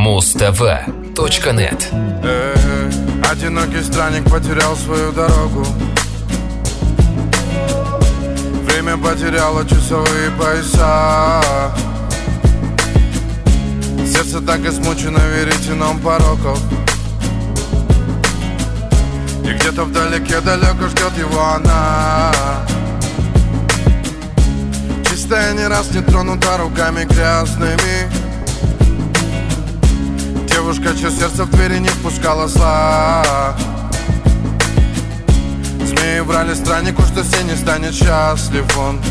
Muztv.net. Одинокий странник потерял свою дорогу. Время потеряло часовые пояса. Сердце так измучено веретеном пороков. И где-то вдалеке далеко ждет его она. Чистая, не раз не тронута руками грязными. Девушка, чье сердце в двери не впускала зла. Змеи врали страннику, что с ней не станет счастлив он.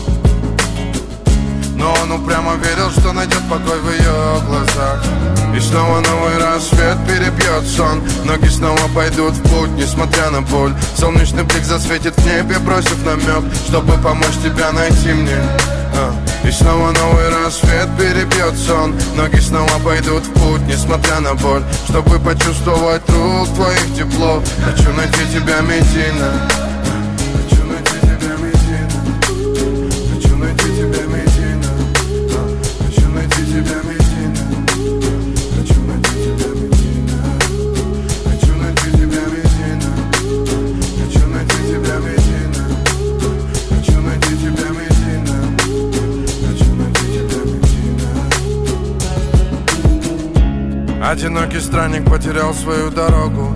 Но он упрямо верил, что найдет покой в ее глазах. И снова новый рассвет перебьет сон. Ноги снова пойдут в путь, несмотря на боль. Солнечный блик засветит в небе, бросив намек, чтобы помочь тебя найти мне. И снова новый рассвет перебьет сон. Ноги снова пойдут в путь, несмотря на боль, чтобы почувствовать рук твоих тепло. Хочу найти тебя, Медина. Хочу найти тебя, Медина. Хочу найти тебя, Медина. Хочу найти тебя, Медина. Хочу найти тебя, Медина. Хочу найти тебя, Медина. Хочу найти тебя, Медина. Хочу найти тебя, Медина. Одинокий странник потерял свою дорогу.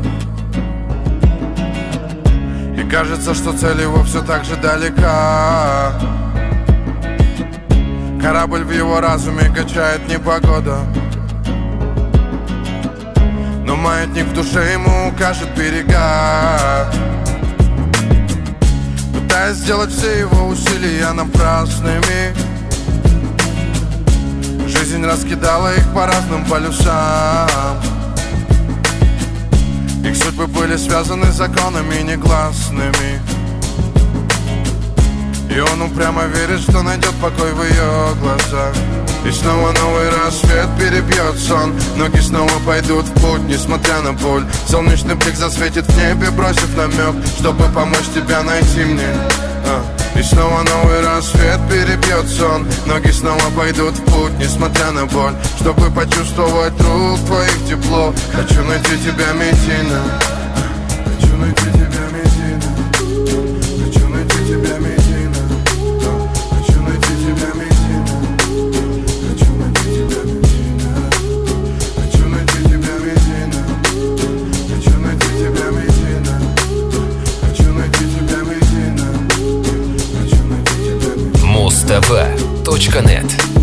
И кажется, что цель его все так же далека. Корабль в его разуме качает непогода. Но маятник в душе ему укажет берега. Пытаясь сделать все его усилия напрасными, жизнь раскидала их по разным полюсам. Их судьбы были связаны законами негласными. И он упрямо верит, что найдет покой в ее глазах. И снова новый рассвет перебьет сон. Ноги снова пойдут в путь, несмотря на боль. Солнечный блик засветит в небе, бросив намек, чтобы помочь тебя найти мне. И снова новый рассвет перебьет сон. Ноги снова пойдут в путь, несмотря на боль, чтобы почувствовать рук твоих тепло. Хочу найти тебя, Медина. Хочу найти тебя, Медина. Хочу найти тебя, Медина. Хочу найти тебя, Медина. Хочу найти тебя, Медина. Хочу найти тебя, Медина. Хочу найти тебя, Медина. Хочу найти тебя, Медина. Muztv.net.